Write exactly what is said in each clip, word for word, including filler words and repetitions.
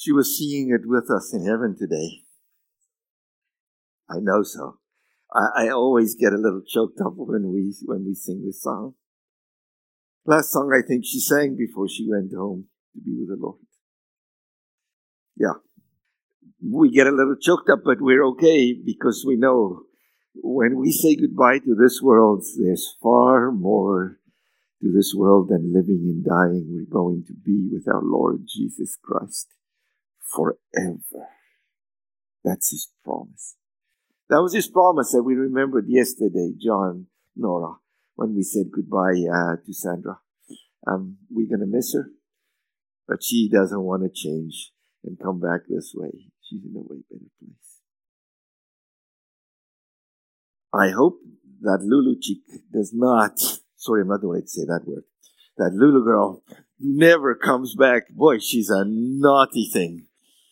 She was singing it with us in heaven today. I know so. I, I always get a little choked up when we when we sing this song. Last song I think she sang before she went home to be with the Lord. Yeah. We get a little choked up, but we're okay because we know when we say goodbye to this world, there's far more to this world than living and dying. We're going to be with our Lord Jesus Christ forever. That's His promise. That was His promise that we remembered yesterday, John, Nora, when we said goodbye uh, to Sandra. Um, we're going to miss her, but she doesn't want to change and come back this way. She's in a way better place. I hope that Lulu chick does not, sorry, I'm not going to say that word, that Lulu girl never comes back. Boy, she's a naughty thing.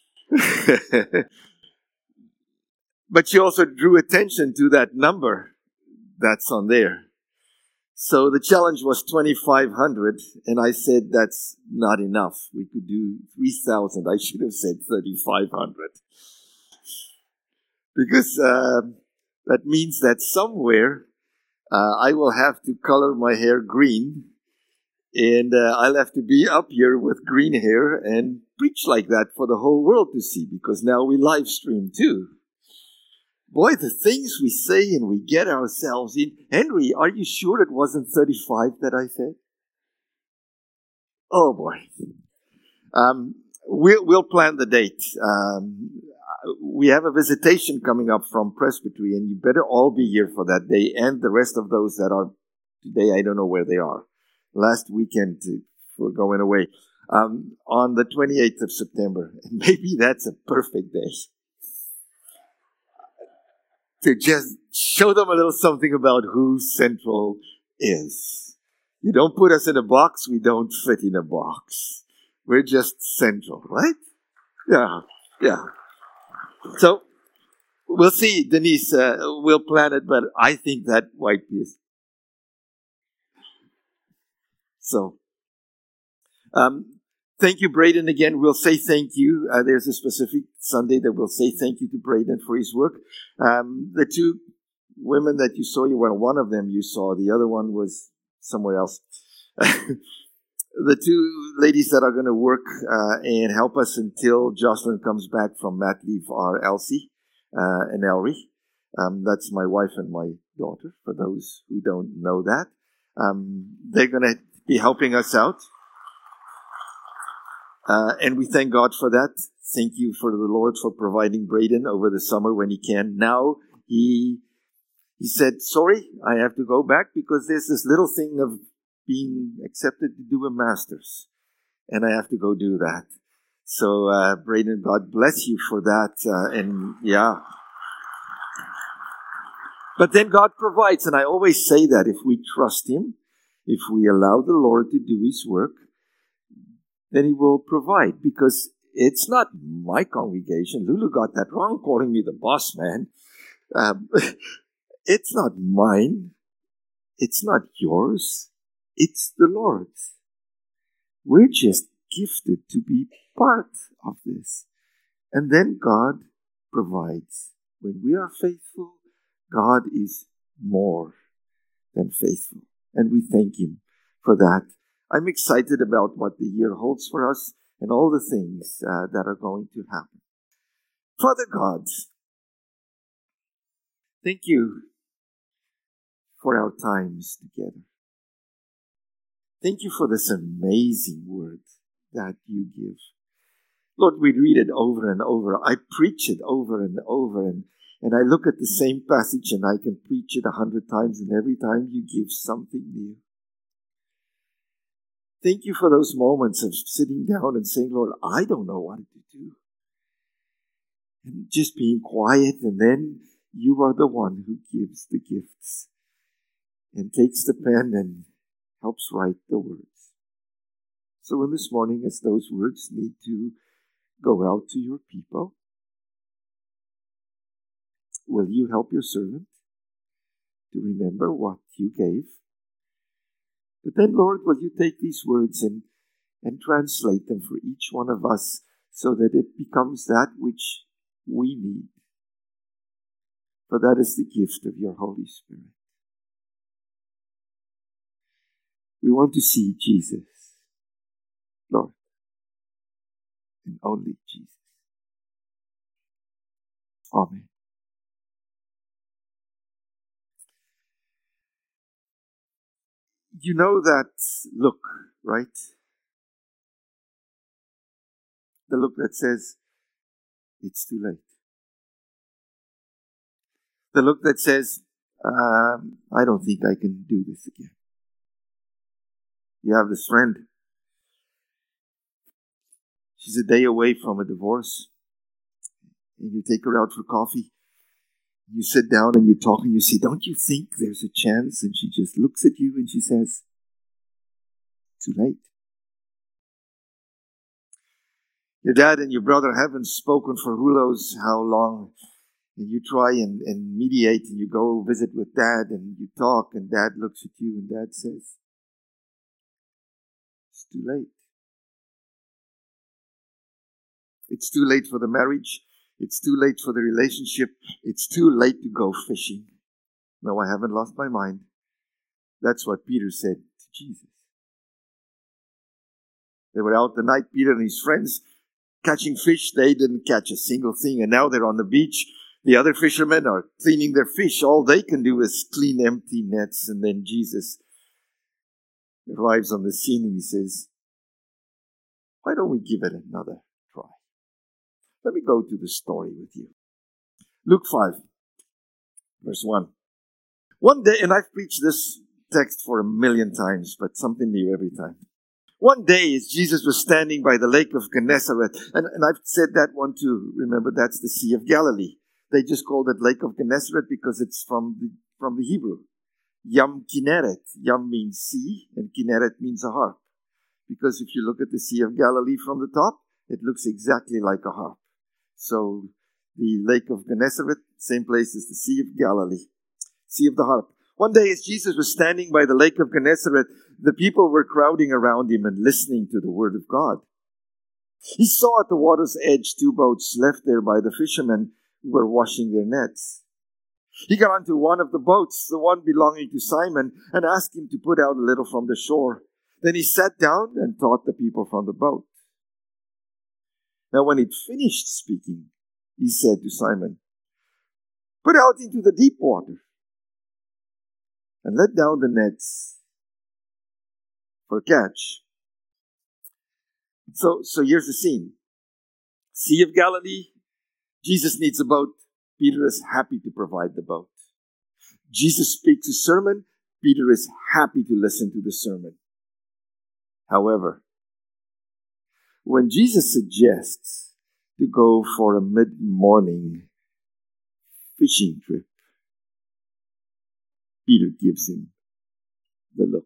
But she also drew attention to that number that's on there. So the challenge was twenty-five hundred, and I said that's not enough. We could do three thousand. I should have said thirty-five hundred. Because uh, that means that somewhere uh, I will have to color my hair green, and uh, I'll have to be up here with green hair and preach like that for the whole world to see, because now we live stream too. Boy, the things we say and we get ourselves in. Henry, are you sure it wasn't thirty-five that I said? Oh boy. Um, we'll, we'll plan the date. Um, we have a visitation coming up from Presbytery, and you better all be here for that day, and the rest of those that are today, I don't know where they are. Last weekend, we're going away. Um, on the twenty-eighth of September. And maybe that's a perfect day to just show them a little something about who Central is. You don't put us in a box, we don't fit in a box. We're just Central, right? Yeah, yeah. So, we'll see, Denise, uh, we'll plan it, but I think that might be. So, um, thank you, Braden, again. We'll say thank you. Uh, there's a specific Sunday that we'll say thank you to Braden for his work. Um, the two women that you saw, you well, one of them you saw. The other one was somewhere else. The two ladies that are going to work uh, and help us until Jocelyn comes back from mat leave are Elsie uh, and Elrie. Um, that's my wife and my daughter, for those who don't know that. Um, they're going to be helping us out. Uh, and we thank God for that. Thank you for the Lord for providing Braden over the summer when he can. Now he he said, sorry, I have to go back because there's this little thing of being accepted to do a master's. And I have to go do that. So, uh, Braden, God bless you for that. Uh, and yeah. But then God provides. And I always say that if we trust Him, if we allow the Lord to do His work, then He will provide, because it's not my congregation. Lulu got that wrong, calling me the boss man. Um, it's not mine. It's not yours. It's the Lord's. We're just gifted to be part of this. And then God provides. When we are faithful, God is more than faithful. And we thank Him for that. I'm excited about what the year holds for us and all the things uh, that are going to happen. Father God, thank you for our times together. Thank you for this amazing word that you give. Lord, we read it over and over. I preach it over and over, and, and I look at the same passage and I can preach it a hundred times, and every time you give something new. Thank you for those moments of sitting down and saying, Lord, I don't know what to do. And just being quiet, and then you are the one who gives the gifts and takes the pen and helps write the words. So in this morning, as those words need to go out to your people, will you help your servant to remember what you gave? But then, Lord, will you take these words and, and translate them for each one of us so that it becomes that which we need. For that is the gift of your Holy Spirit. We want to see Jesus, Lord, and only Jesus. Amen. You know that look, right? The look that says, it's too late. The look that says, um, I don't think I can do this again. You have this friend. She's a day away from a divorce. And you take her out for coffee. You sit down and you talk and you say, don't you think there's a chance? And she just looks at you and she says, too late. Your dad and your brother haven't spoken for who knows how long. And you try and, and mediate and you go visit with dad and you talk and dad looks at you and dad says, it's too late. It's too late for the marriage. It's too late for the relationship. It's too late to go fishing. No, I haven't lost my mind. That's what Peter said to Jesus. They were out the night, Peter and his friends, catching fish. They didn't catch a single thing. And now they're on the beach. The other fishermen are cleaning their fish. All they can do is clean empty nets. And then Jesus arrives on the scene and he says, why don't we give it another try? Let me go to the story with you. Luke five, verse one. One day, and I've preached this text for a million times, but something new every time. One day, as Jesus was standing by the lake of Gennesaret, and, and I've said that one too. Remember, that's the Sea of Galilee. They just called it Lake of Gennesaret because it's from the, from the Hebrew. Yam Kinneret. Yam means sea, and Kinneret means a harp. Because if you look at the Sea of Galilee from the top, it looks exactly like a harp. So the Lake of Gennesaret, same place as the Sea of Galilee, Sea of the Harp. One day as Jesus was standing by the Lake of Gennesaret, the people were crowding around him and listening to the word of God. He saw at the water's edge two boats left there by the fishermen who were washing their nets. He got onto one of the boats, the one belonging to Simon, and asked him to put out a little from the shore. Then he sat down and taught the people from the boat. Now when he'd finished speaking, he said to Simon, put out into the deep water and let down the nets for a catch. So, so here's the scene. Sea of Galilee, Jesus needs a boat. Peter is happy to provide the boat. Jesus speaks a sermon. Peter is happy to listen to the sermon. However, when Jesus suggests to go for a mid-morning fishing trip, Peter gives him the look.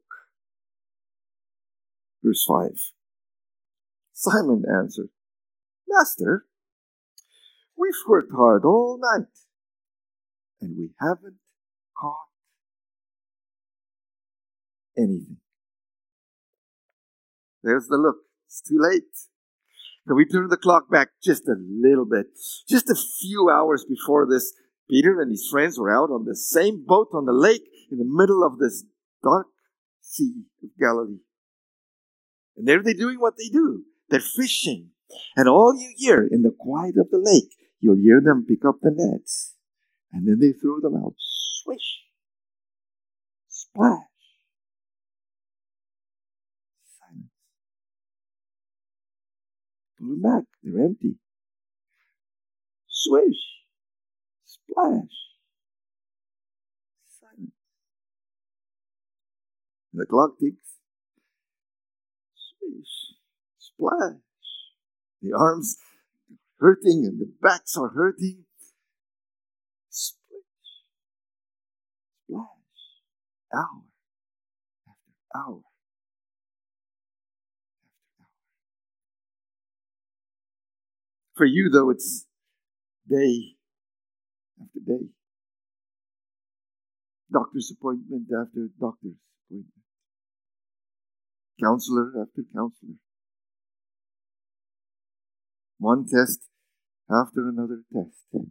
Verse five. Simon answered, Master, we've worked hard all night, and we haven't caught anything. There's the look. It's too late. Can we turn the clock back just a little bit? Just a few hours before this, Peter and his friends were out on the same boat on the lake in the middle of this dark Sea of Galilee. And there they're doing what they do. They're fishing. And all you hear in the quiet of the lake, you'll hear them pick up the nets. And then they throw them out. Swish. Splash. Silence. Put them back. They're empty. Swish. Splash. Silence. And the clock ticks. Swish. Splash. The arms hurting and the backs are hurting. Splash. Splash. Hour after hour. For you, though, it's day after day. Doctor's appointment after doctor's appointment. Counselor after counselor. One test after another test.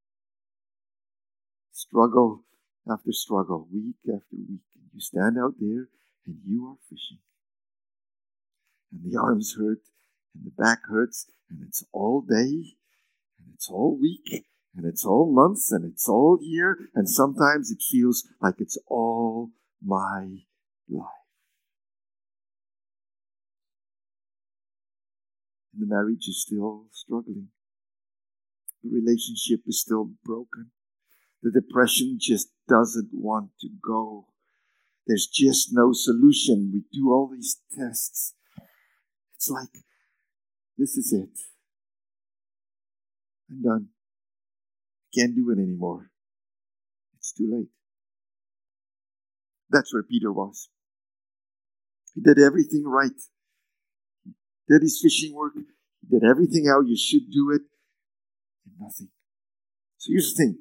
Struggle after struggle, week after week. And you stand out there and you are fishing. And the arms hurt and the back hurts, and it's all day and it's all week and it's all months and it's all year, and sometimes it feels like it's all my life. And the marriage is still struggling. The relationship is still broken. The depression just doesn't want to go. There's just no solution. We do all these tests. It's like, this is it. I'm done. Can't do it anymore. It's too late. That's where Peter was. He did everything right. He did his fishing work. He did everything how you should do it. And nothing. So here's the thing.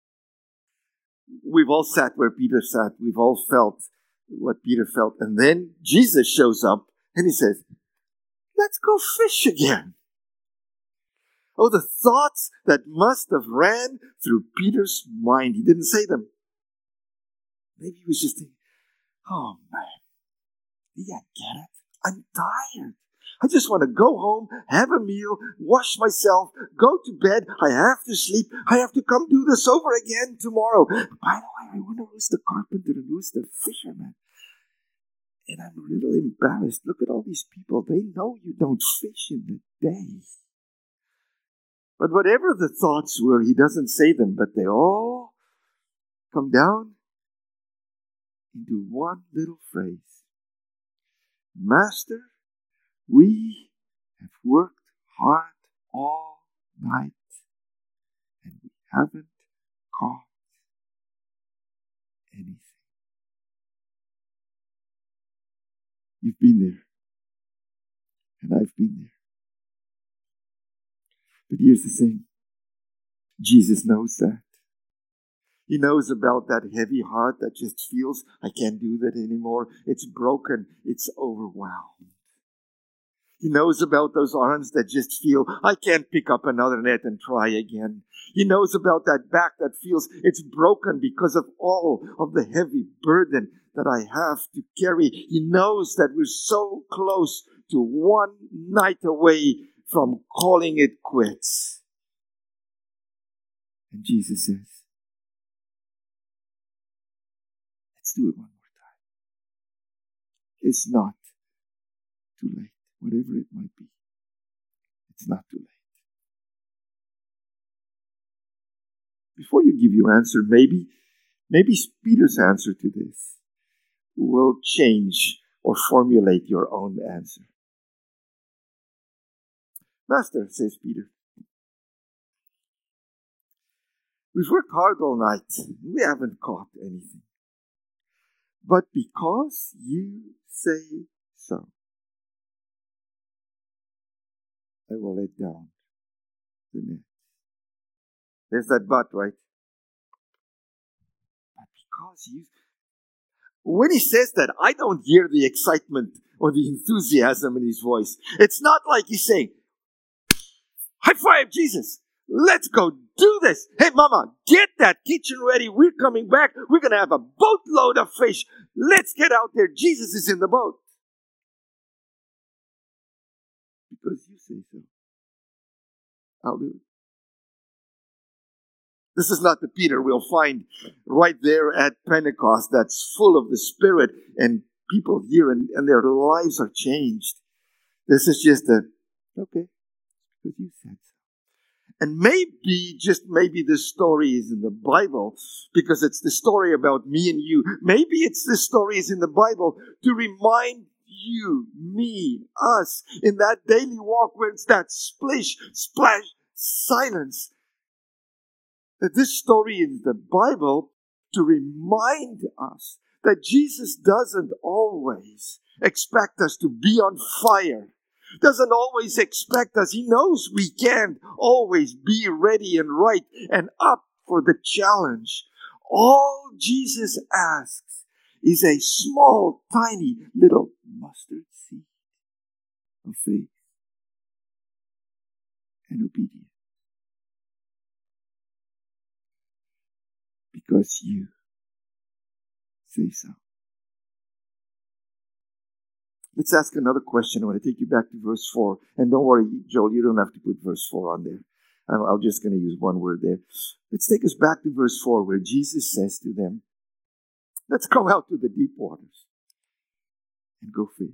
We've all sat where Peter sat. We've all felt what Peter felt. And then Jesus shows up and he says, let's go fish again. Oh, the thoughts that must have ran through Peter's mind. He didn't say them. Maybe he was just thinking, oh man, yeah, I get it. I'm tired. I just want to go home, have a meal, wash myself, go to bed. I have to sleep. I have to come do this over again tomorrow. By the way, I wonder who's the carpenter and who's the fisherman. And I'm a little embarrassed. Look at all these people. They know you don't fish in the day. But whatever the thoughts were, he doesn't say them, but they all come down into one little phrase. Master, we have worked hard all night and we haven't caught anything. You've been there. And I've been there. But here's the thing. Jesus knows that. He knows about that heavy heart that just feels, I can't do that anymore. It's broken. It's overwhelmed. He knows about those arms that just feel, I can't pick up another net and try again. He knows about that back that feels it's broken because of all of the heavy burden that I have to carry. He knows that we're so close to one night away from calling it quits. And Jesus says, let's do it one more time. It's not too late. Whatever it might be, it's not too late. Before you give your answer, maybe, maybe Peter's answer to this will change or formulate your own answer. Master, says Peter, we've worked hard all night. We haven't caught anything. But because you say so, I will let down the net. There's that but, right? But because you... When he says that, I don't hear the excitement or the enthusiasm in his voice. It's not like he's saying, high five, Jesus. Let's go do this. Hey, Mama, get that kitchen ready. We're coming back. We're going to have a boatload of fish. Let's get out there. Jesus is in the boat. Because you say so. I'll do it. This is not the Peter we'll find right there at Pentecost that's full of the Spirit and people here and, and their lives are changed. This is just a, okay, because you said so. And maybe, just maybe this story is in the Bible because it's the story about me and you. Maybe it's this story is in the Bible to remind you, me, us, in that daily walk where it's that splish, splash, silence. That this story is the Bible to remind us that Jesus doesn't always expect us to be on fire. Doesn't always expect us. He knows we can't always be ready and right and up for the challenge. All Jesus asks is a small, tiny, little mustard seed of faith. and obedient. Because you say so. Let's ask another question. I want to take you back to verse four. And don't worry, Joel, you don't have to put verse four on there. I'm, I'm just going to use one word there. Let's take us back to verse four, where Jesus says to them, let's go out to the deep waters and go fish.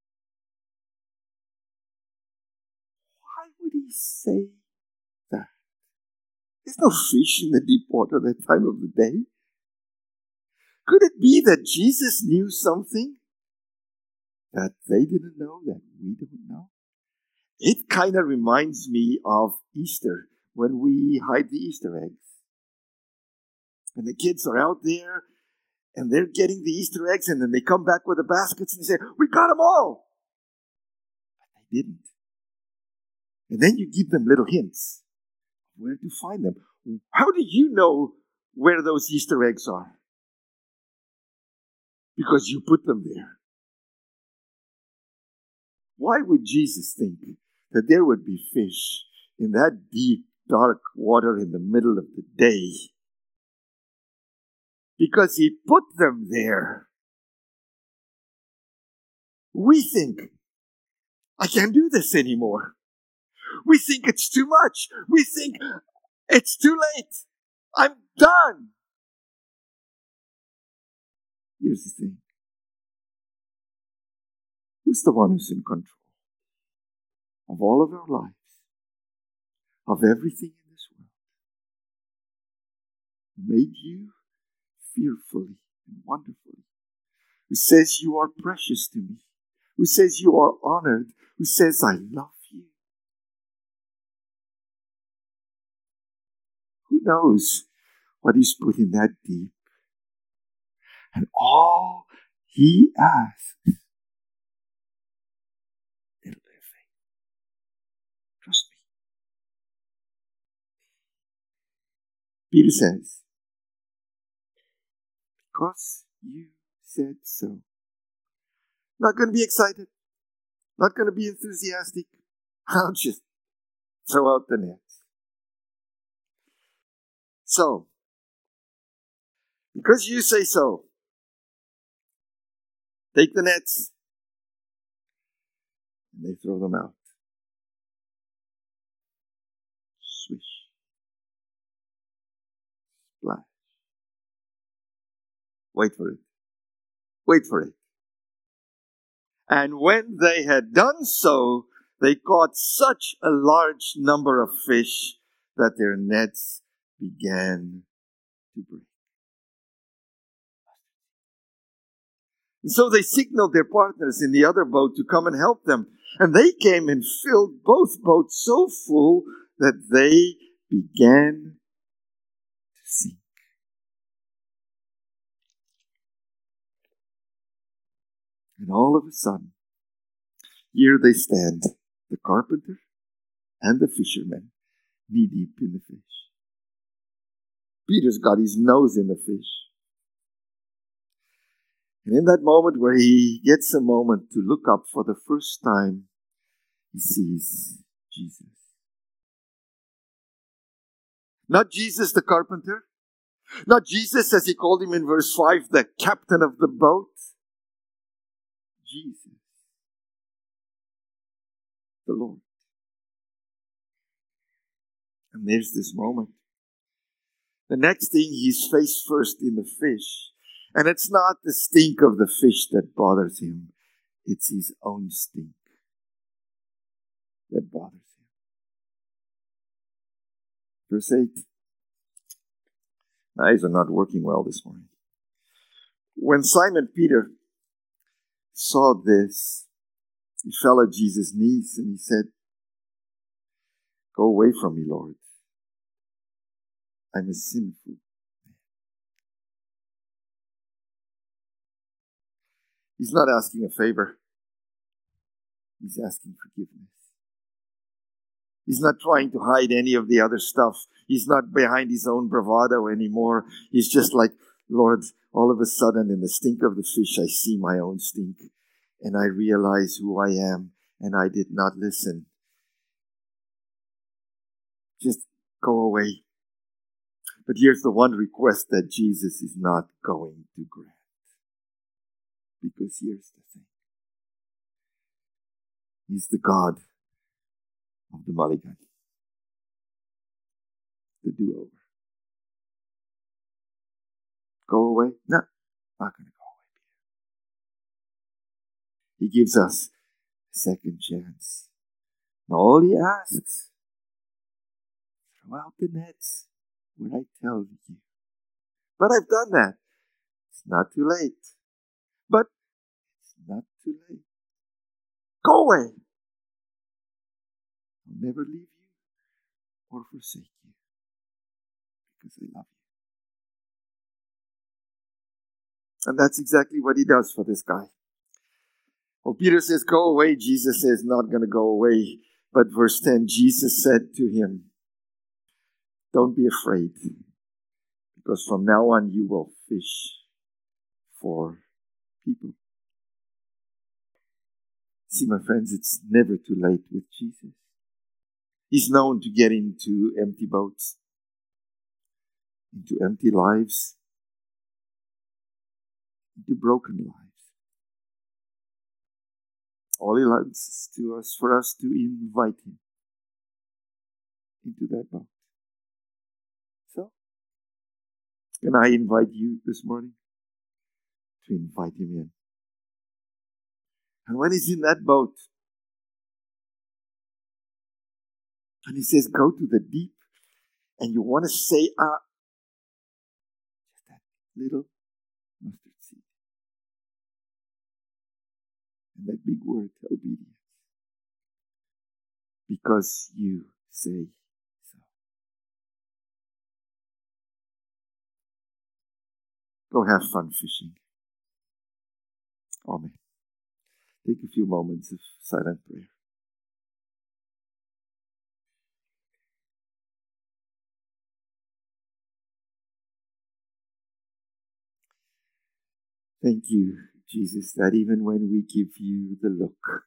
Why would he say that? There's no fish in the deep water that time of the day. Could it be that Jesus knew something that they didn't know, that we don't know? It kind of reminds me of Easter, when we hide the Easter eggs. And the kids are out there, and they're getting the Easter eggs, and then they come back with the baskets, and they say, we got them all! But they didn't. And then you give them little hints where to find them. How do you know where those Easter eggs are? Because you put them there. Why would Jesus think that there would be fish in that deep, dark water in the middle of the day? Because he put them there. We think, I can't do this anymore. We think it's too much. We think it's too late. I'm done. Here's the thing. Who's the one who's in control of all of our lives, of everything in this world? Who made you fearfully and wonderfully, who says you are precious to me, who says you are honored, who says I love you. Who knows what he's put in that deep? And all he asks is a little bit of faith. Trust me. Peter says, because you said so. Not going to be excited. Not going to be enthusiastic. I'll just throw out the nets. So, because you say so, take the nets, and they throw them out. Swish. Splash. Wait for it. Wait for it. And when they had done so, they caught such a large number of fish that their nets began to break. And so they signaled their partners in the other boat to come and help them. And they came and filled both boats so full that they began to sink. And all of a sudden, here they stand, the carpenter and the fisherman, knee-deep in the fish. Peter's got his nose in the fish. And in that moment where he gets a moment to look up for the first time, he sees Jesus. Not Jesus the carpenter. Not Jesus, as he called him in verse five, the captain of the boat. Jesus, the Lord. And there's this moment. The next thing, he's face first in the fish. And it's not the stink of the fish that bothers him. It's his own stink that bothers him. Verse eight. My eyes are not working well this morning. When Simon Peter saw this, he fell at Jesus' knees and he said, "Go away from me, Lord. I'm a sinful man." He's not asking a favor. He's asking forgiveness. He's not trying to hide any of the other stuff. He's not behind his own bravado anymore. He's just like, Lord, all of a sudden in the stink of the fish, I see my own stink. And I realize who I am. And I did not listen. Just go away. But here's the one request that Jesus is not going to grant. Because here's the thing. He's the God of the mulligan. The do-over. Go away? No, not going to go away, Peter. He gives us a second chance. And all he asks, throw out the nets when I tell you. But I've done that. It's not too late. But it's not too late. Go away. I'll never leave you or forsake you because I love you. And that's exactly what he does for this guy. Well, Peter says, go away. Jesus says, not going to go away. But verse ten, Jesus said to him, don't be afraid, because from now on you will fish for people. See, my friends, it's never too late with Jesus. He's known to get into empty boats, into empty lives, into broken lives. All he wants is to us, for us to invite him into that boat. So, can I invite you this morning to invite him in? And when he's in that boat, and he says, go to the deep, and you want to say, ah, just that little mustard seed. And that big word, obedience. Because you say so. Go have fun fishing. Amen. Take a few moments of silent prayer. Thank you, Jesus, that even when we give you the look,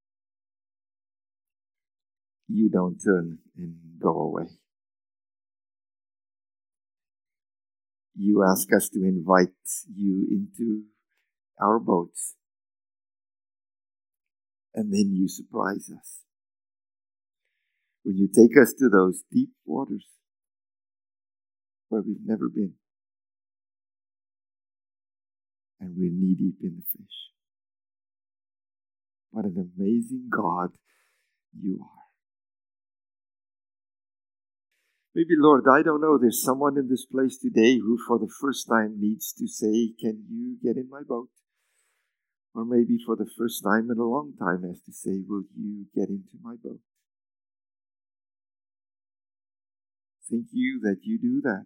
you don't turn and go away. You ask us to invite you into our boats, and then you surprise us. When you take us to those deep waters where we've never been, and we're knee-deep in the fish. What an amazing God you are. Maybe, Lord, I don't know, there's someone in this place today who for the first time needs to say, can you get in my boat? Or maybe for the first time in a long time has to say, will you get into my boat? Thank you that you do that.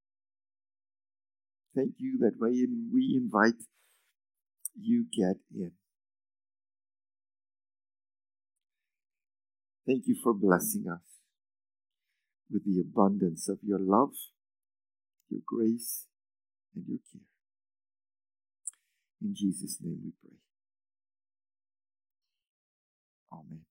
Thank you that when we invite, you get in. Thank you for blessing us with the abundance of your love, your grace, and your care. In Jesus' name we pray. Amen.